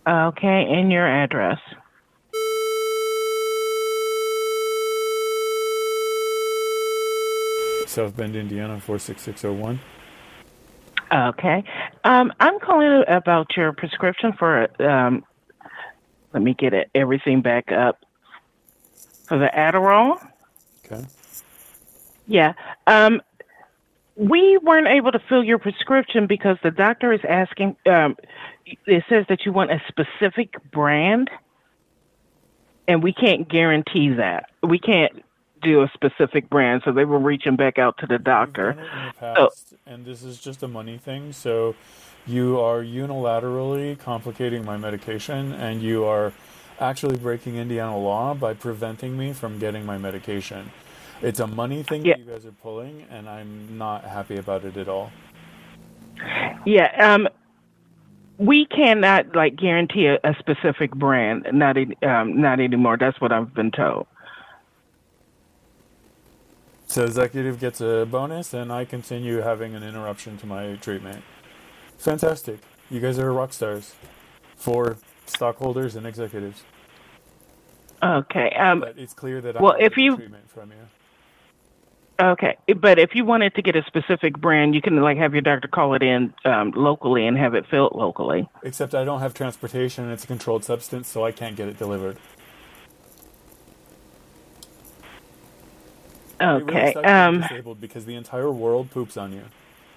Okay, and your address. South Bend, Indiana, 46601. Okay. I'm calling about your prescription for, let me get everything back up, for the Adderall. Okay. Yeah. Um, we weren't able to fill your prescription because the doctor is asking, it says that you want a specific brand, and we can't guarantee that. We can't do a specific brand, so they were reaching back out to the We've doctor. done it in the So, past, and this is just a money thing. So you are unilaterally complicating my medication, and you are actually breaking Indiana law by preventing me from getting my medication. It's a money thing that yeah, you guys are pulling, and I'm not happy about it at all. yeah. We cannot like guarantee a specific brand. Not anymore. That's what I've been told. So executive gets a bonus, and I continue having an interruption to my treatment. Fantastic. You guys are rock stars for stockholders and executives. Okay. But it's clear that I'm Well, not if getting you treatment from you. okay, but if you wanted to get a specific brand, you can like have your doctor call it in locally and have it filled locally. Except I don't have transportation and it's a controlled substance, so I can't get it delivered. It really Okay. sucks being disabled because the entire world poops on you.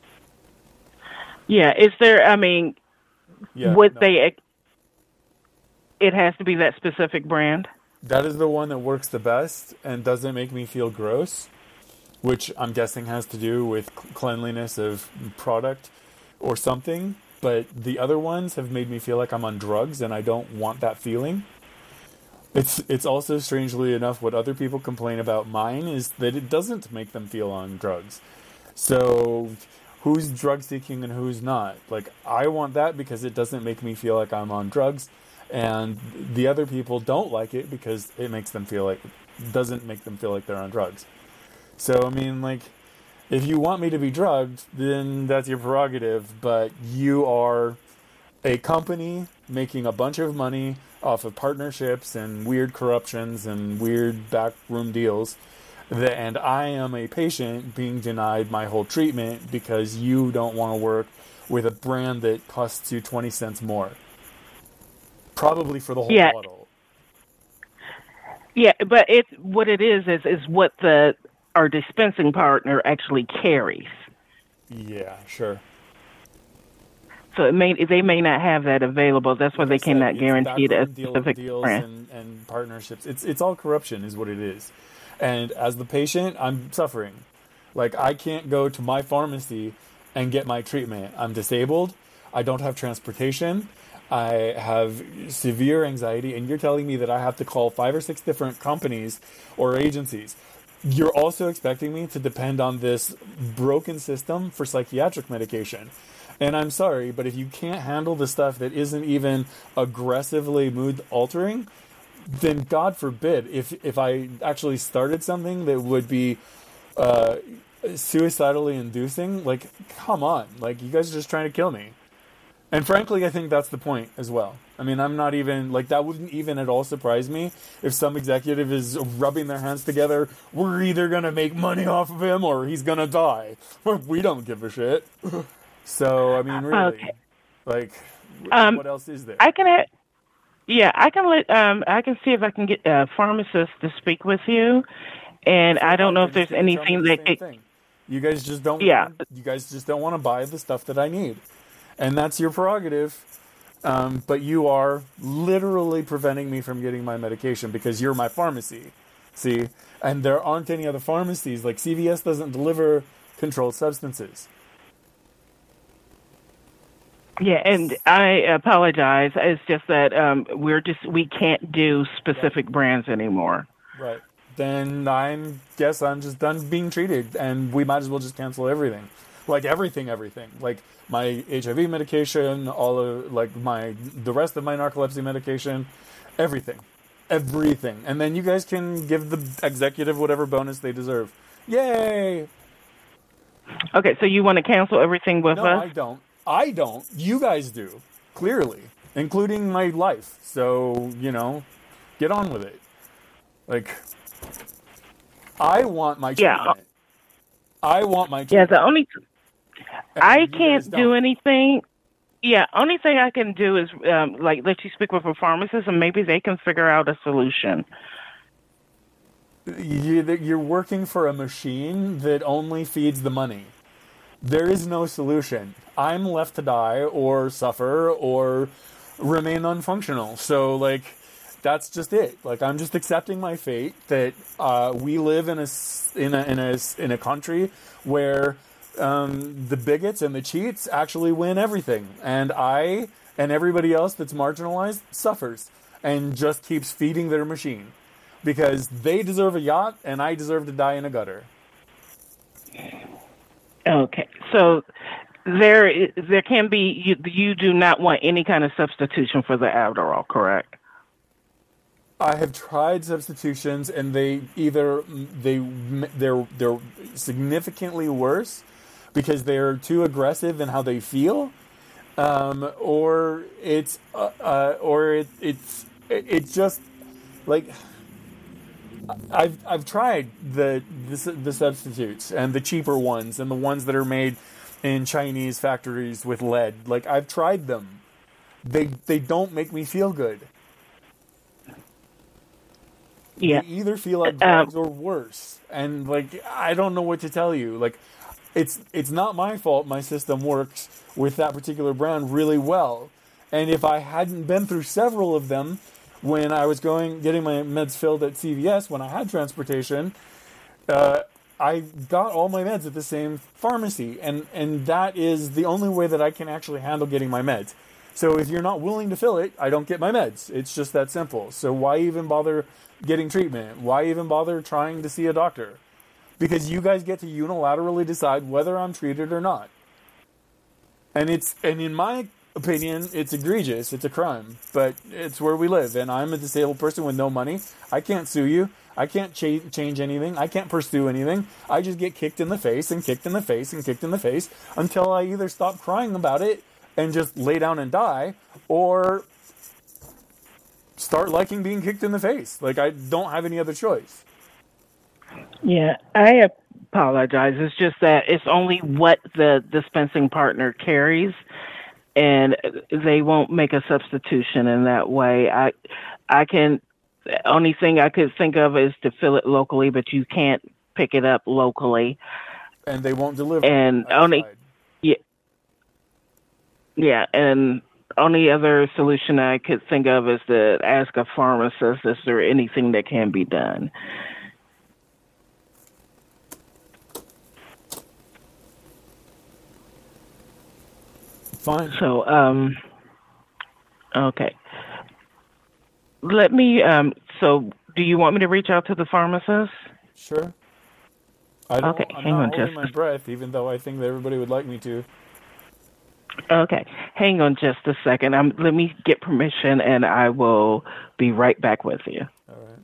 Yeah. Is there? I mean, Yeah, would no. they? It has to be that specific brand. That is the one that works the best and doesn't make me feel gross, which I'm guessing has to do with cleanliness of product or something. But the other ones have made me feel like I'm on drugs and I don't want that feeling. It's also strangely enough what other people complain about mine is that it doesn't make them feel on drugs. So who's drug seeking and who's not? Like I want that because it doesn't make me feel like I'm on drugs, and the other people don't like it because it makes them feel like doesn't make them feel like they're on drugs. So I mean like if you want me to be drugged, then that's your prerogative, but you are a company making a bunch of money off of partnerships and weird corruptions and weird backroom deals. And I am a patient being denied my whole treatment because you don't want to work with a brand that costs you 20 cents more. Probably for the whole Yeah. bottle. Yeah. But it's what it is what the our dispensing partner actually carries. Yeah, sure. So they may not have that available. That's why Like I they said, cannot it's guarantee a backroom specific deals brand. and partnerships. It's all corruption is what it is. And as the patient, I'm suffering. Like I can't go to my pharmacy and get my treatment. I'm disabled. I don't have transportation. I have severe anxiety, and you're telling me that I have to call 5 or 6 different companies or agencies. You're also expecting me to depend on this broken system for psychiatric medication. And I'm sorry, but if you can't handle the stuff that isn't even aggressively mood altering, then God forbid if I actually started something that would be uh, suicidally inducing, like come on, like you guys are just trying to kill me. And frankly, I think that's the point as well. I mean, I'm not even like that wouldn't even at all surprise me if some executive is rubbing their hands together. We're either gonna make money off of him or he's gonna die. We don't give a shit. So I mean, really, Okay. like, Um, what else is there? I can. Yeah, I can let. I can see if I can get a pharmacist to speak with you, and So I don't what? know They're if just there's gonna tell me anything the that. same thing. You guys just don't Yeah. want. You guys just don't want to buy the stuff that I need, and that's your prerogative. But you are literally preventing me from getting my medication because you're my pharmacy. See, and there aren't any other pharmacies. Like CVS doesn't deliver controlled substances. Yeah, and I apologize. It's just that we can't do Right. specific brands anymore. Right. Then I guess I'm just done being treated, and we might as well just cancel everything, like everything, like my HIV medication, all of like my the rest of my narcolepsy medication, everything, everything, and then you guys can give the executive whatever bonus they deserve. Yay! Okay, so you want to cancel everything with No, us? I don't. I don't. You guys do. Clearly. including my life. So, get on with it. Like, I want my Yeah. treatment. I want my Yeah, treatment. the only and I you guys can't do don't. anything. Yeah, only thing I can do is like let you speak with a pharmacist, and maybe they can figure out a solution. You're working for a machine that only feeds the money. There is no solution. I'm left to die or suffer or remain unfunctional. So, like, that's just it. Like, I'm just accepting my fate that we live in a country where the bigots and the cheats actually win everything, and I and everybody else that's marginalized suffers and just keeps feeding their machine because they deserve a yacht and I deserve to die in a gutter. Okay, so there can be you do not want any kind of substitution for the Adderall, correct? I have tried substitutions, and they're significantly worse because they're too aggressive in how they feel, it's just like I've tried the substitutes and the cheaper ones and the ones that are made in Chinese factories with lead. Like, I've tried them. They don't make me feel good. Yeah. They either feel like drugs or worse. And, like, I don't know what to tell you. Like, it's not my fault my system works with that particular brand really well. And if I hadn't been through several of them when I was getting my meds filled at CVS, when I had transportation, I got all my meds at the same pharmacy. And that is the only way that I can actually handle getting my meds. So if you're not willing to fill it, I don't get my meds. It's just that simple. So why even bother getting treatment? Why even bother trying to see a doctor? Because you guys get to unilaterally decide whether I'm treated or not. And in my opinion, it's egregious. It's a crime. But it's where we live. And I'm a disabled person with no money. I can't sue you. I can't change anything. I can't pursue anything. I just get kicked in the face and kicked in the face and kicked in the face until I either stop crying about it and just lay down and die, or start liking being kicked in the face. Like, I don't have any other choice. Yeah, I apologize. It's just that it's only what the dispensing partner carries, and they won't make a substitution in that way. The only thing I could think of is to fill it locally, but you can't pick it up locally. And they won't deliver. And yeah, and only other solution I could think of is to ask a pharmacist, is there anything that can be done? Fine. So, okay. Let me, so do you want me to reach out to the pharmacist? Sure. I'm not holding my breath, even though I think that everybody would like me to. Okay, hang on just a second. Let me get permission, and I will be right back with you. All right.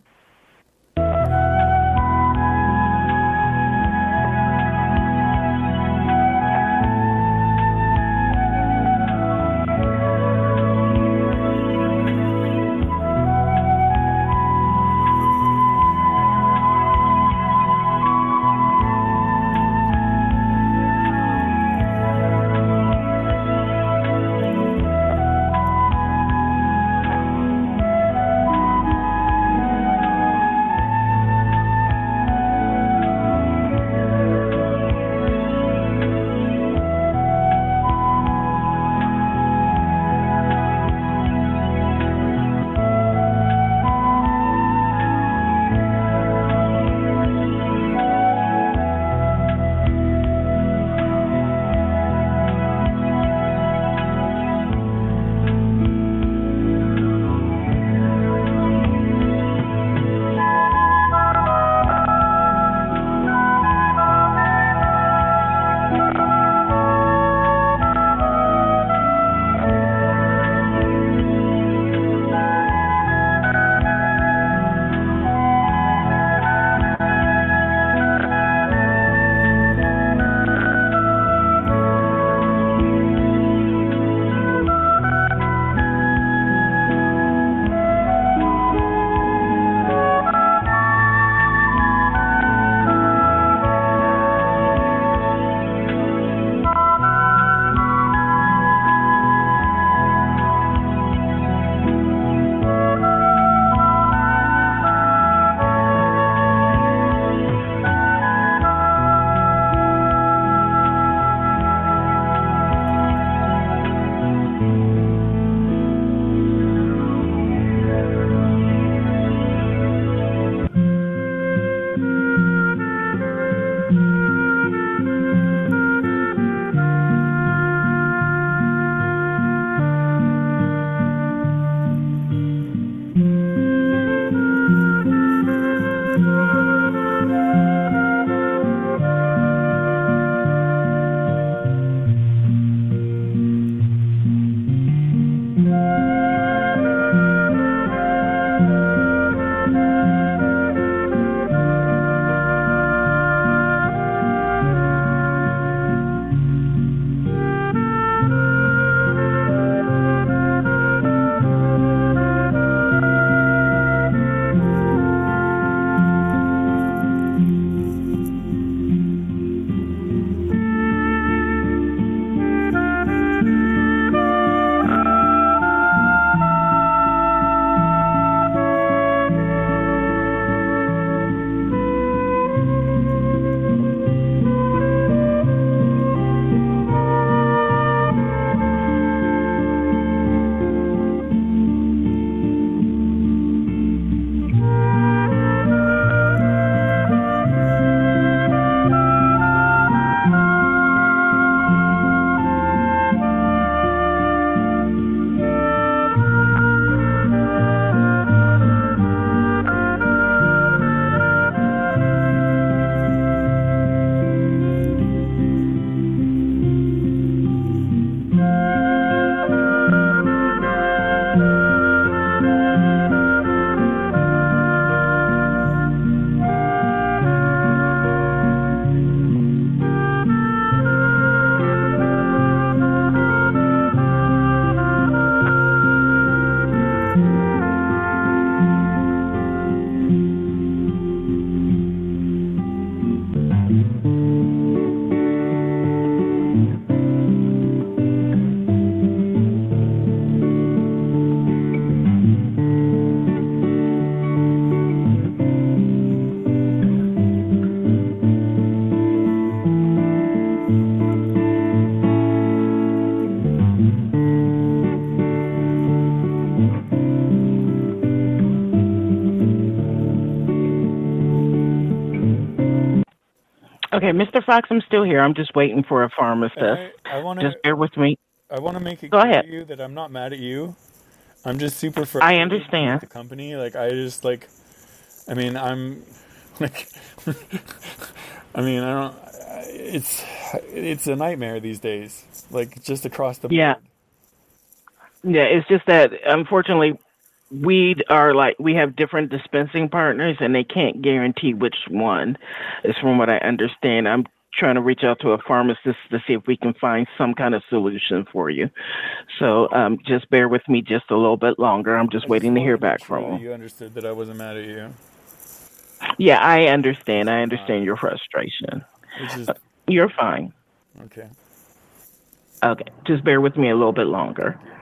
Okay, Mr. Fox, I'm still here. I'm just waiting for a And pharmacist. I want to Just bear with me. I want to make it Go clear ahead. to you that I'm not mad at you. I'm just super I frustrated with understand. the company. Like I just like I mean, I'm like I mean, I don't it's a nightmare these days. Like just across the Yeah. board. Yeah, it's just that unfortunately we have different dispensing partners and they can't guarantee which one is from what I understand. I'm trying to reach out to a pharmacist to see if we can find some kind of solution for you. So just bear with me just a little bit longer. I'm just I just waiting to wanted hear to make back sure from that him. you understood that I wasn't mad at you. Yeah, I understand. 'Cause I I'm not. understand your frustration. It's just You're fine. okay. Okay, just bear with me a little bit longer. Thank you.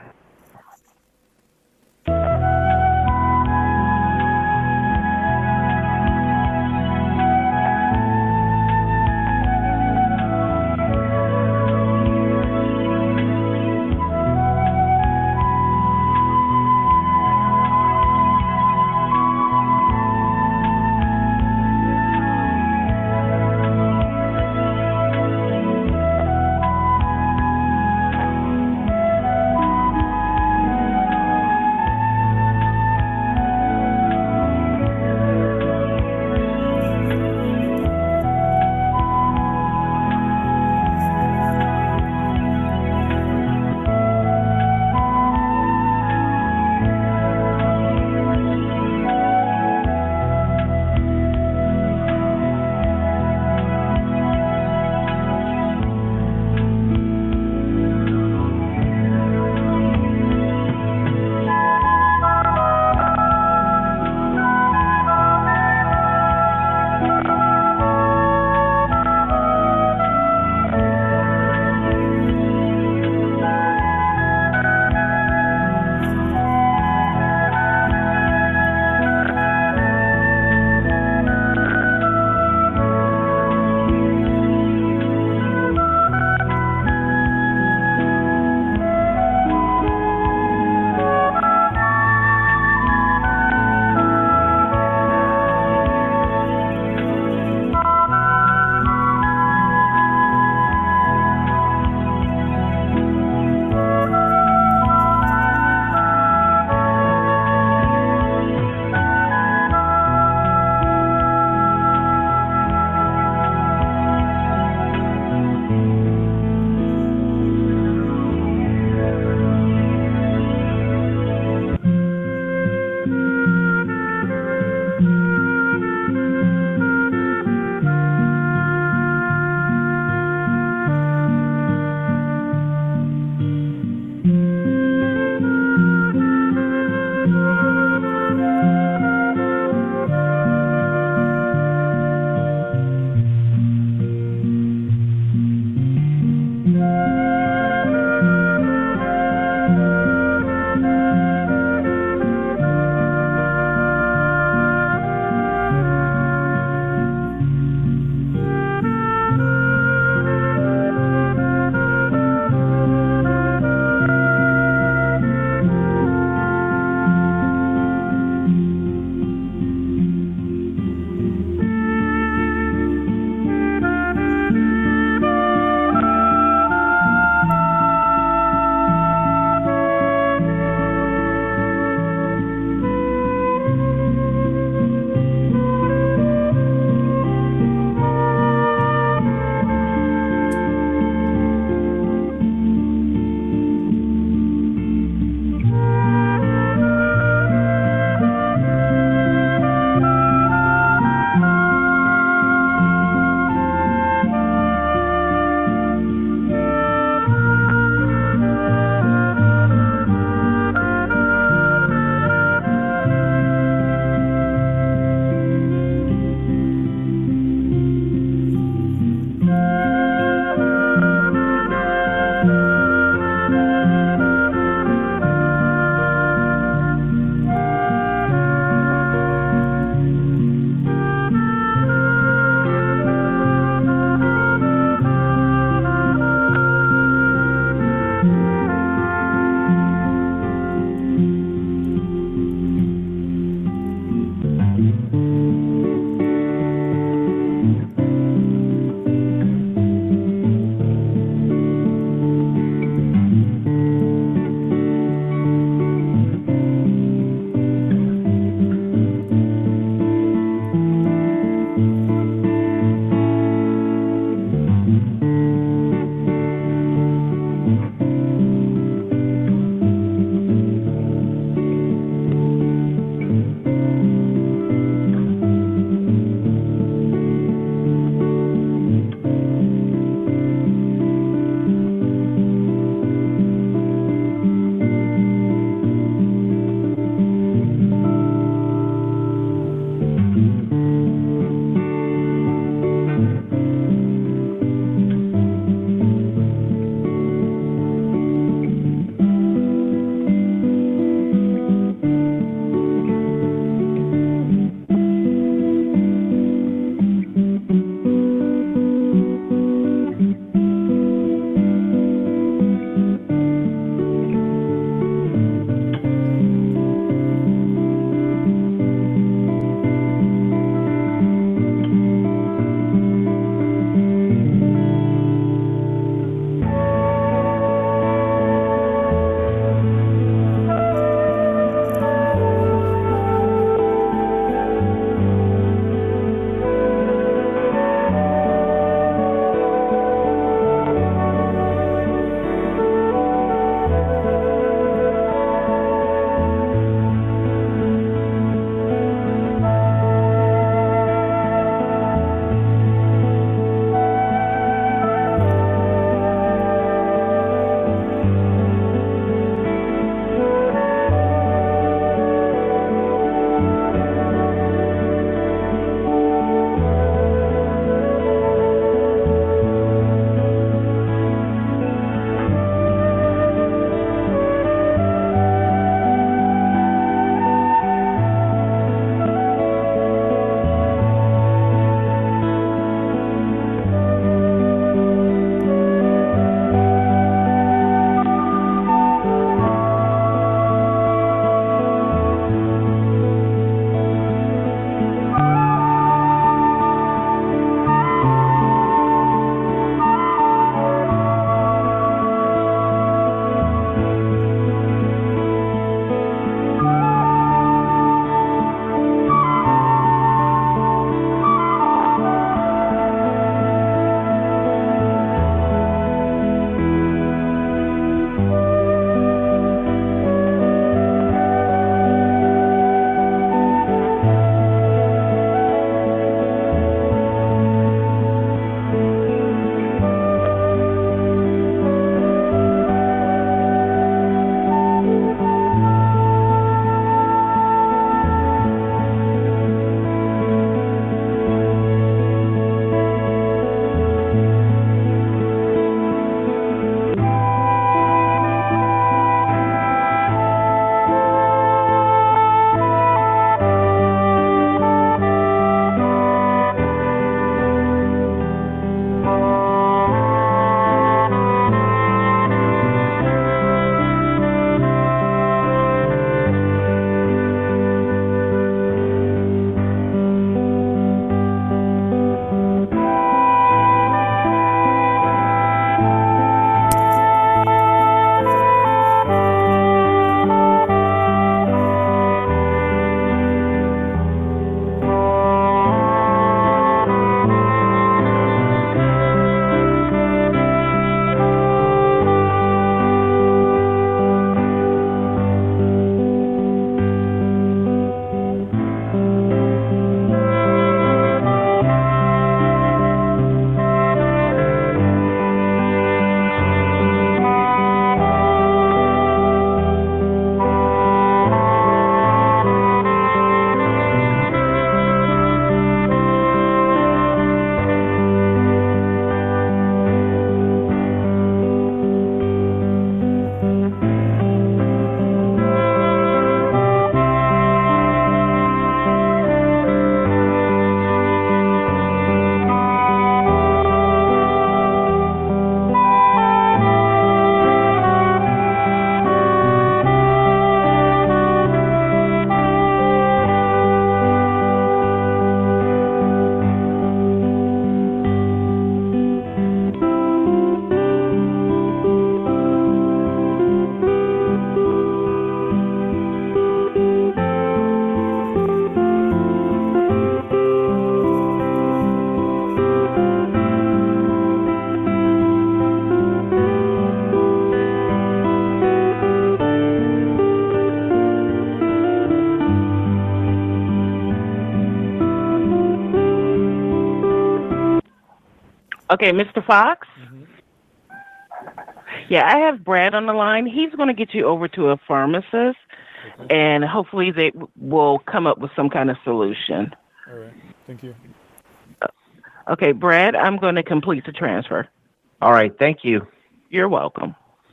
Okay, Mr. Fox? Hmm. Yeah, I have Brad on the line. He's going to get you over to a pharmacist, Okay. and hopefully they will come up with some kind of solution. All right. Thank you. Okay, Brad, I'm going to complete the transfer. All right, thank you. You're welcome.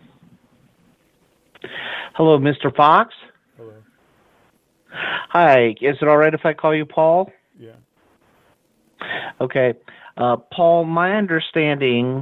Hello, Mr. Fox. Hello. Hi, is it all right if I call you Paul? Yeah. Okay. Paul, my understanding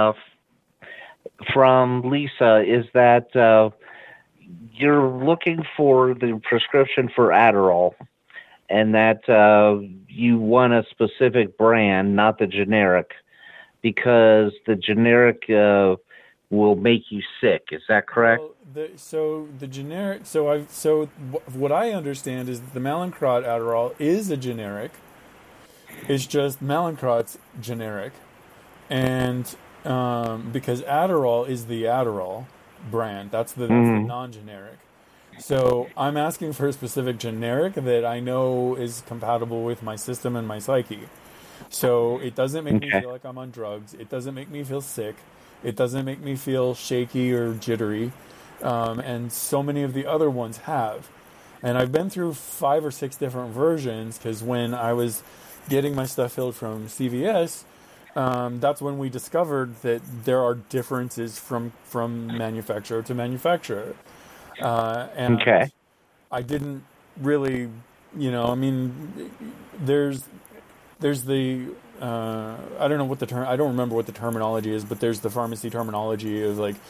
from Lisa is that you're looking for the prescription for Adderall and that you want a specific brand, not the generic, because the generic will make you sick. Is that correct? Well, the generic. What I understand is the Mallinckrodt Adderall is a generic. It's just Mallinckrodt's generic, and because Adderall is the Adderall brand, that's the non-generic. So I'm asking for a specific generic that I know is compatible with my system and my psyche. So it doesn't make me feel like I'm on drugs. It doesn't make me feel sick. It doesn't make me feel shaky or jittery. And so many of the other ones have. And I've been through 5 or 6 different versions because when I was getting my stuff filled from CVS, that's when we discovered that there are differences from manufacturer to manufacturer. And I didn't really, I mean, there's the I don't know what the term. I don't remember what the terminology is, but there's the pharmacy terminology of like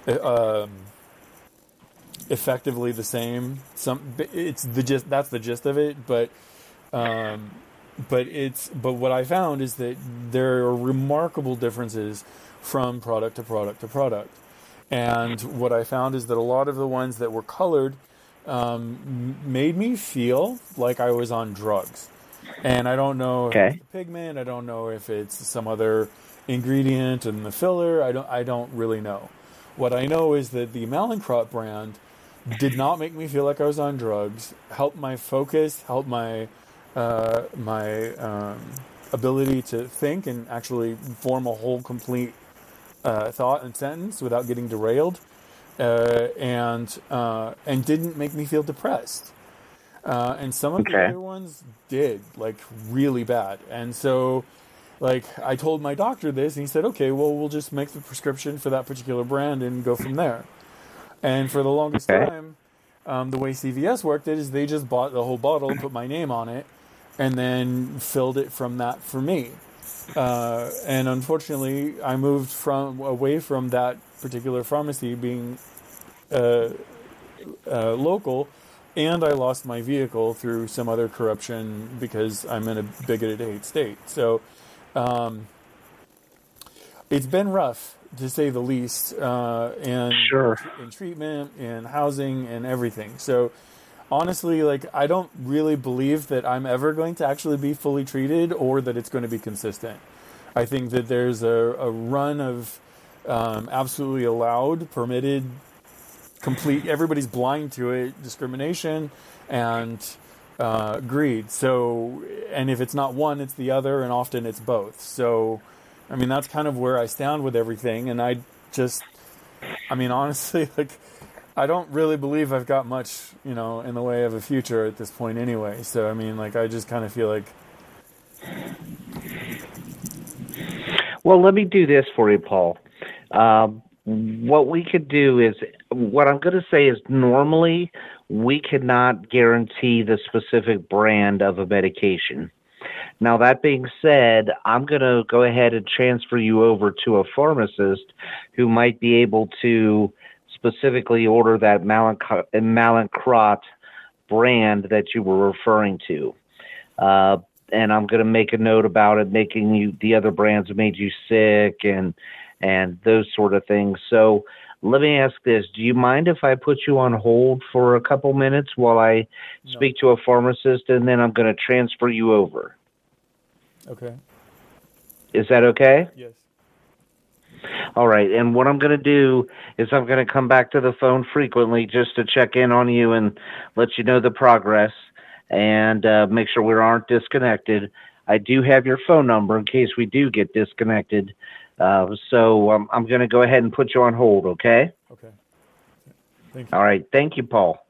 effectively the same. It's the gist. That's the gist of it. But what I found is that there are remarkable differences from product to product to product. And what I found is that a lot of the ones that were colored made me feel like I was on drugs. And I don't know if it's the pigment. I don't know if it's some other ingredient in the filler. I don't really know. What I know is that the Mallinckrodt brand did not make me feel like I was on drugs. Helped my focus. Helped my ability to think and actually form a whole complete thought and sentence without getting derailed, and didn't make me feel depressed. And some of the other ones did, like, really bad. And so, like, I told my doctor this, and he said, okay, well, we'll just make the prescription for that particular brand and go from there. And for the longest time, the way CVS worked it is they just bought the whole bottle and put my name on it, and then filled it from that for me. And unfortunately, I moved away from that particular pharmacy being local, and I lost my vehicle through some other corruption because I'm in a bigoted hate state. So it's been rough, to say the least, and in treatment, in housing, and everything. So honestly, like, I don't really believe that I'm ever going to actually be fully treated or that it's going to be consistent. I think that there's a run of absolutely allowed, permitted, complete, everybody's blind to it, discrimination and greed. So, and if it's not one, it's the other, and often it's both. So, I mean, that's kind of where I stand with everything. And honestly, like, I don't really believe I've got much, in the way of a future at this point anyway. So, I mean, like, I just kind of feel like... Well, let me do this for you, Paul. What we could do is, what I'm going to say is normally we cannot guarantee the specific brand of a medication. Now, that being said, I'm going to go ahead and transfer you over to a pharmacist who might be able to specifically order that Mallinckrodt brand that you were referring to. And I'm going to make a note about it, the other brands made you sick and those sort of things. So let me ask this. Do you mind if I put you on hold for a couple minutes while I speak to a pharmacist, and then I'm going to transfer you over? Okay. Is that okay? Yes. All right. And what I'm going to do is I'm going to come back to the phone frequently just to check in on you and let you know the progress and make sure we aren't disconnected. I do have your phone number in case we do get disconnected. So I'm going to go ahead and put you on hold, okay? Okay. Thank you. All right. Thank you, Paul.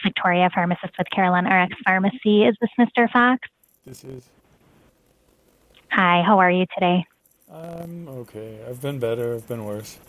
Victoria, pharmacist with Carolyn RX Pharmacy. Is this Mr. Fox? This is. Hi, how are you today? I'm okay. I've been better. I've been worse.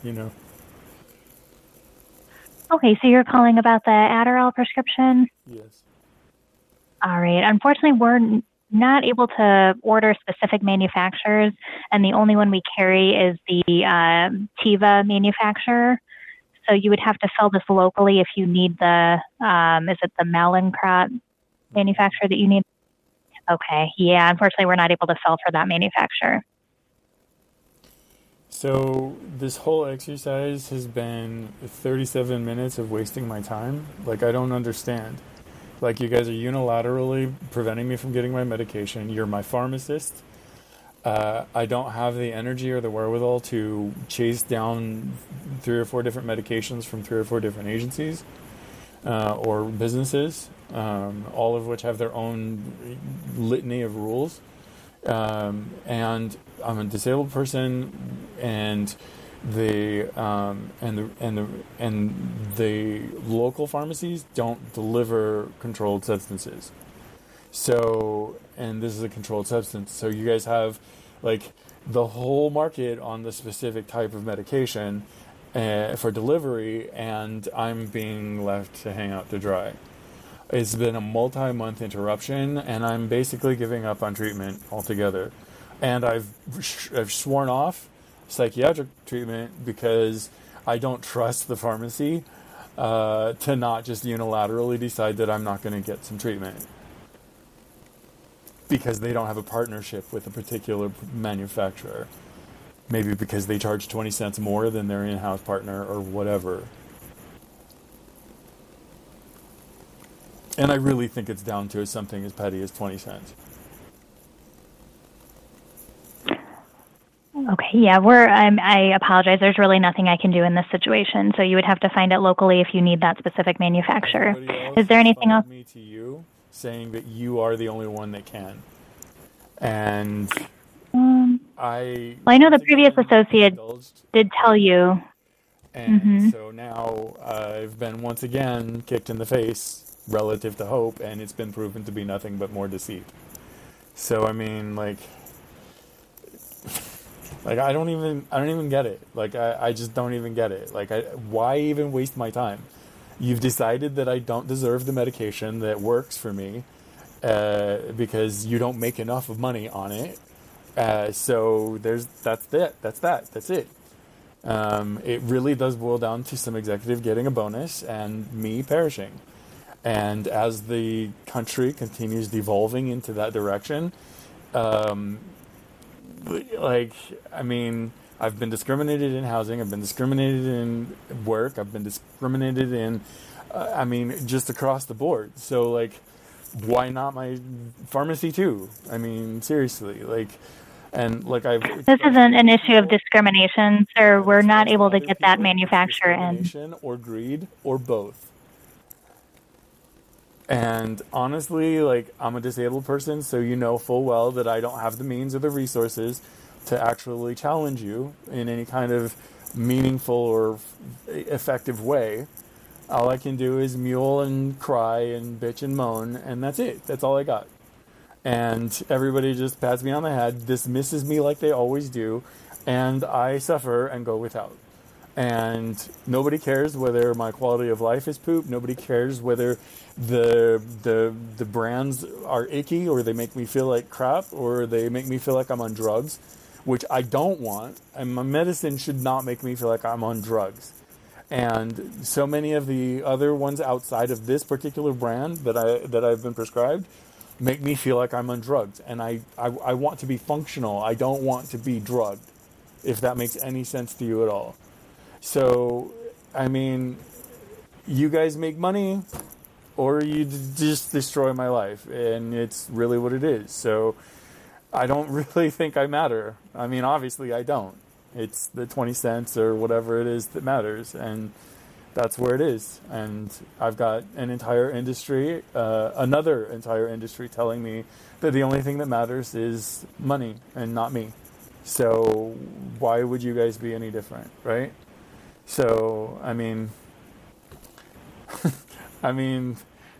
Okay, so you're calling about the Adderall prescription? Yes. All right. Unfortunately, we're not able to order specific manufacturers, and the only one we carry is the Teva manufacturer. So you would have to fill this locally if you need the, is it the Mallinckrodt manufacturer that you need? Okay. Yeah, unfortunately, we're not able to fill for that manufacturer. So this whole exercise has been 37 minutes of wasting my time. Like, I don't understand. Like, you guys are unilaterally preventing me from getting my medication. You're my pharmacist. I don't have the energy or the wherewithal to chase down 3 or 4 different medications from 3 or 4 different agencies or businesses, all of which have their own litany of rules. And I'm a disabled person, and the local pharmacies don't deliver controlled substances. So, and this is a controlled substance. So you guys have like the whole market on the specific type of medication for delivery, and I'm being left to hang out to dry. It's been a multi-month interruption, and I'm basically giving up on treatment altogether. And I've sworn off psychiatric treatment because I don't trust the pharmacy to not just unilaterally decide that I'm not going to get some treatment because they don't have a partnership with a particular manufacturer. Maybe because they charge 20 cents more than their in-house partner or whatever. And I really think it's down to something as petty as 20 cents. Okay, yeah, I apologize. There's really nothing I can do in this situation, so you would have to find it locally if you need that specific manufacturer. Is there anything else? Me to you, saying that you are the only one that can. And I know the previous associate did tell you. And so now I've been once again kicked in the face relative to hope, and it's been proven to be nothing but more deceit. So I mean, like I don't even get it. Like I just don't even get it. Like why even waste my time? You've decided that I don't deserve the medication that works for me because you don't make enough of money on it. So that's it. It really does boil down to some executive getting a bonus and me perishing. And as the country continues devolving into that direction, I've been discriminated in housing, I've been discriminated in work, I've been discriminated in, just across the board. So, why not my pharmacy too? I mean, seriously, This isn't an issue of discrimination, sir. We're not able to get that manufacturer in. Discrimination or greed or both. And honestly, I'm a disabled person, so you know full well that I don't have the means or the resources to actually challenge you in any kind of meaningful or effective way. All I can do is mule and cry and bitch and moan, and that's it. That's all I got. And everybody just pats me on the head, dismisses me like they always do, and I suffer and go without. And nobody cares whether my quality of life is poop. Nobody cares whether the brands are icky or they make me feel like crap or they make me feel like I'm on drugs, which I don't want. And my medicine should not make me feel like I'm on drugs. And so many of the other ones outside of this particular brand that I've been prescribed make me feel like I'm on drugs. And I want to be functional. I don't want to be drugged, if that makes any sense to you at all. So, I mean, you guys make money or you just destroy my life. And it's really what it is. So, I don't really think I matter. I mean, obviously I don't. It's the 20 cents or whatever it is that matters. And that's where it is. And I've got an entire industry, another entire industry telling me that the only thing that matters is money and not me. So why would you guys be any different, right? So, I mean,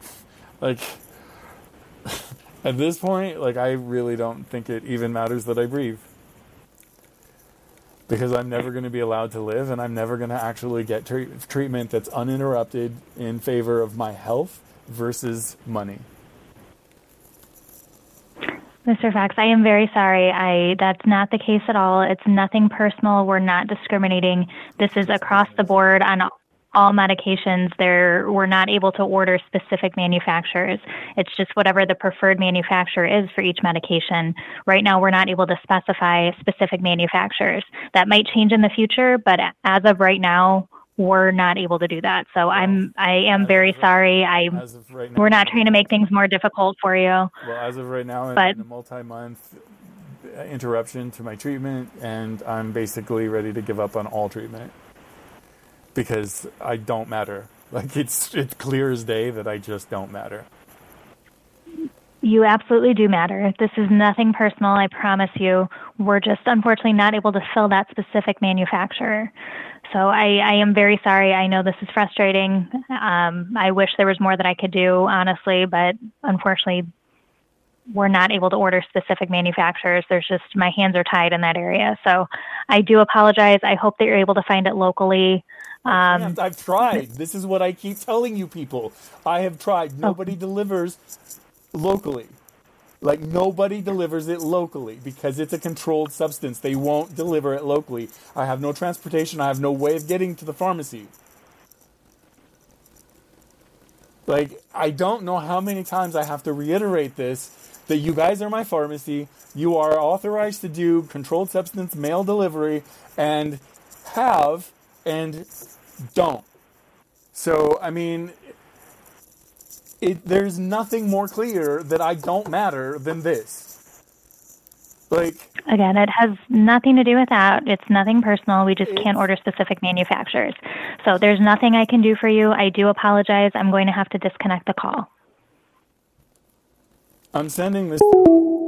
Like, at this point, like, I really don't think it even matters that I breathe. Because I'm never going to be allowed to live, and I'm never going to actually get treatment that's uninterrupted in favor of my health versus money. Mr. Fox, I am very sorry. That's not the case at all. It's nothing personal. We're not discriminating. This is across the board on all medications. We're not able to order specific manufacturers. It's just whatever the preferred manufacturer is for each medication. Right now, we're not able to specify specific manufacturers. That might change in the future, but as of right now, we're not able to do that. So I am very sorry. We're not trying to make things more difficult for you. Well, as of right now, I'm in a multi-month interruption to my treatment, and I'm basically ready to give up on all treatment because I don't matter. Like, it's clear as day that I just don't matter. You absolutely do matter. This is nothing personal, I promise you. We're just unfortunately not able to fill that specific manufacturer. So I am very sorry. I know this is frustrating. I wish there was more that I could do, honestly, but unfortunately, we're not able to order specific manufacturers. My hands are tied in that area. So I do apologize. I hope that you're able to find it locally. I've tried. This is what I keep telling you people. I have tried. Nobody delivers locally. Like, nobody delivers it locally because it's a controlled substance. They won't deliver it locally. I have no transportation. I have no way of getting to the pharmacy. Like, I don't know how many times I have to reiterate this, that you guys are my pharmacy. You are authorized to do controlled substance mail delivery and have and don't. So, I mean, there's nothing more clear that I don't matter than this. Like, again, it has nothing to do with that. It's nothing personal. We just can't order specific manufacturers. So there's nothing I can do for you. I do apologize. I'm going to have to disconnect the call. I'm sending this